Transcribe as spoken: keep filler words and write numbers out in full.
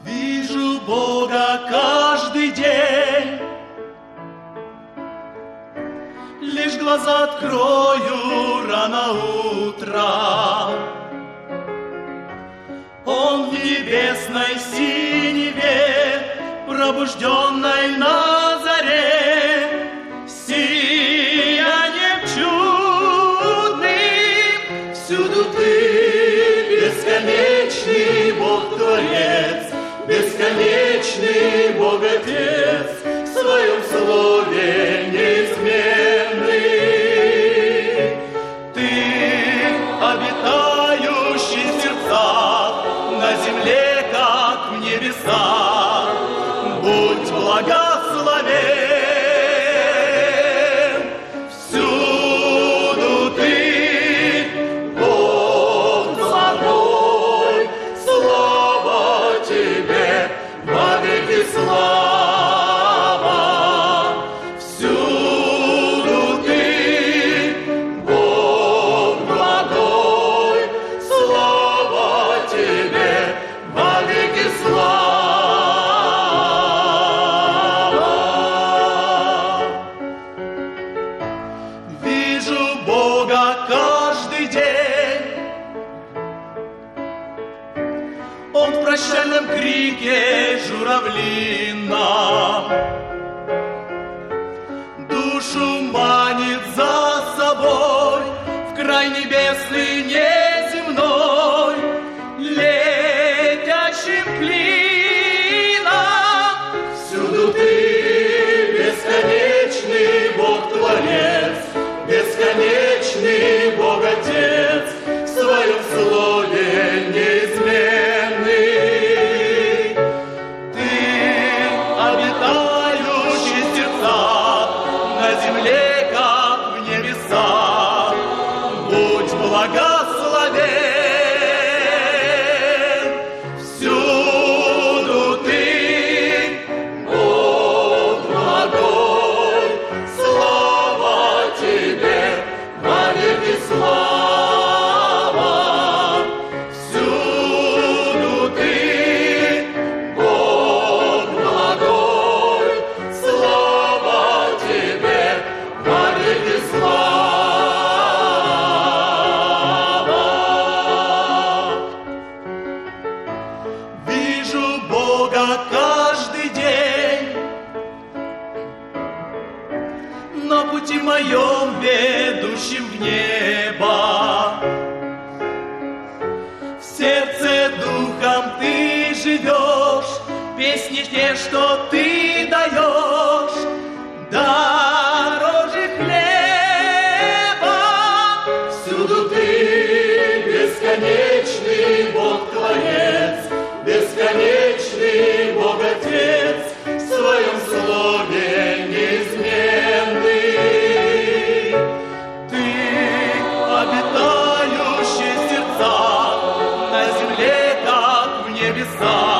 Вижу Бога каждый день, лишь глаза открою рано утром. Он в небесной синеве, пробужденной на заре, сиянием чудным. Всюду ты, бесконечный Бог-творец, бесконечный Бог-отец, в своем слове неизменный. Ты, обитающий в сердцах, на земле, как в небесах, будь благословен. Всюду ты, Бог благой, слава тебе, вовеки слава. Всюду ты, Бог благой, слава тебе, вовеки слава. Вижу Бога каждый день, Он в прощальном крике журавлином душу манит за собой в край небесный неземной, летящим клином. Всюду ты, бесконечный Бог-творец, бесконечный Бог-отец, в своем слове неизменный. Ты, обитающий в сердцах, на земле, как в небесах, будь благословен. Всюду ты, Бог благой, слава тебе, вовеки слава. Всюду ты, Бог благой, слава тебе, вовеки слава. Вижу Бога каждый день, на пути моем, ведущем в небо. В сердце духом ты живешь, песни те, что ты даешь, дороже хлеба. Всюду ты, бесконечный Бог-творец, бесконечный Бог-отец, в своем слове неизменный. Ты, обитающий в сердцах, на земле, как в небесах,